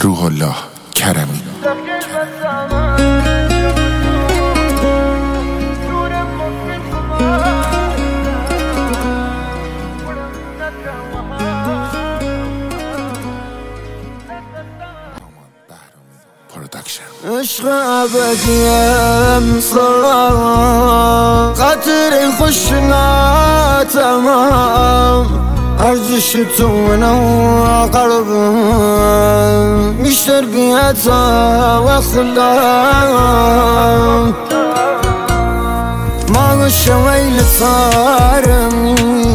روح الله کرمی. عشق ابدیم صار قطر خوش ناتمام ارزش تو منو قلبم میشتر بیاتا و خلام ما شویل صارمی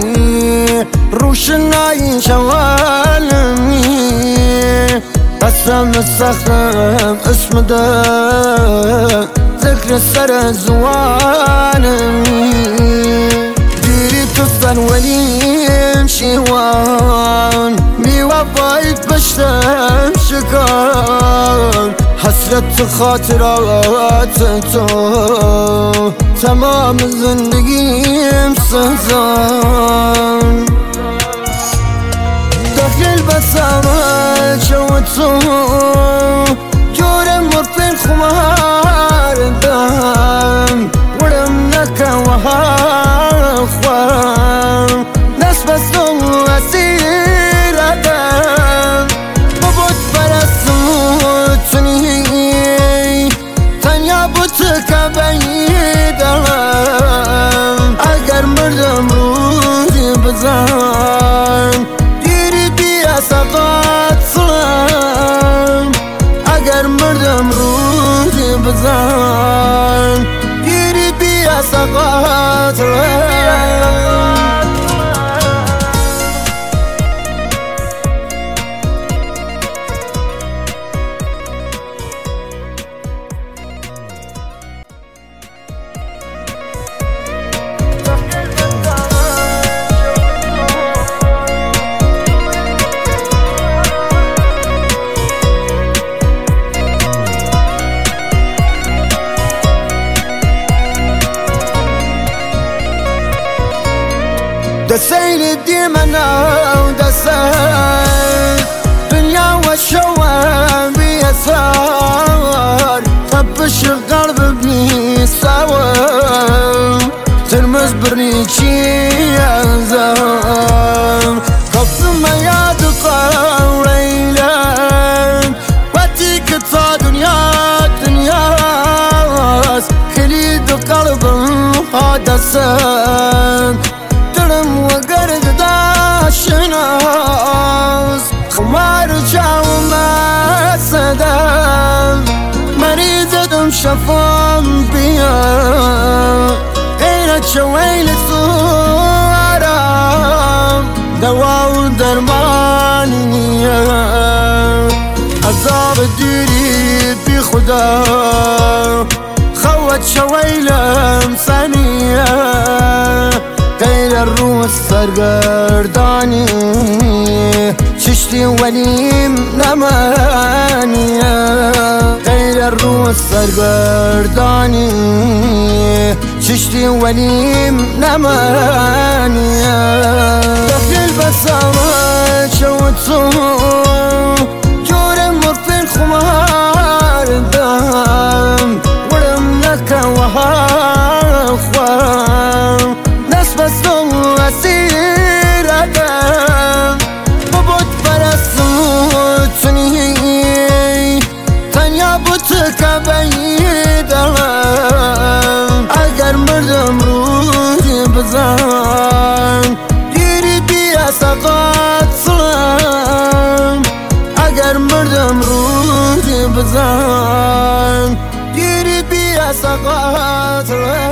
روشنایی شوالمی قسم الصخرم اسم ده ذكر السر زوانمي ديري تصدر وليم شيوان مي وفايت بشتم شكان حسرت خاطرات تو تمام زندگیم سنزان داخل بسامة شوتو جورم مرفين خمار دام ورم نكا وهاخوان ناس بسو أسير أدام ببوت برسوتني تنيا بوتك بعيد أقر مردم روحي بزان سقط صلام اگر مردم روحی بزن گیری بیا سقط دسيل ديمنا ودسال دنيا والشوام بيسار طبش القلب بيساوم ترمز بريشي يزام قف ما يدقى وليلان واتيك تا دنيا خليد قلب حدثان ترم وقرد داشناس خمار جاو ما صدام مريض شفام بيا غيرت شويل الصورة دواء درمانية عذاب الديري بخدا خوت شويلة ثانية غير الروح سرگردانی چشتی ولیم نمانیه غير الروح سرگردانی چشتی ولیم نمانیه داخل بسامة شوتو جورم مرفين خمار دام ورم نكا وهاخوان بسو أسير أدام ببوت برسوتني تنيا بوتك بعيد أقر مردم روحي بزان ديري بيا سقط صلام أقر مردم روحي بزان ديري بيا سقط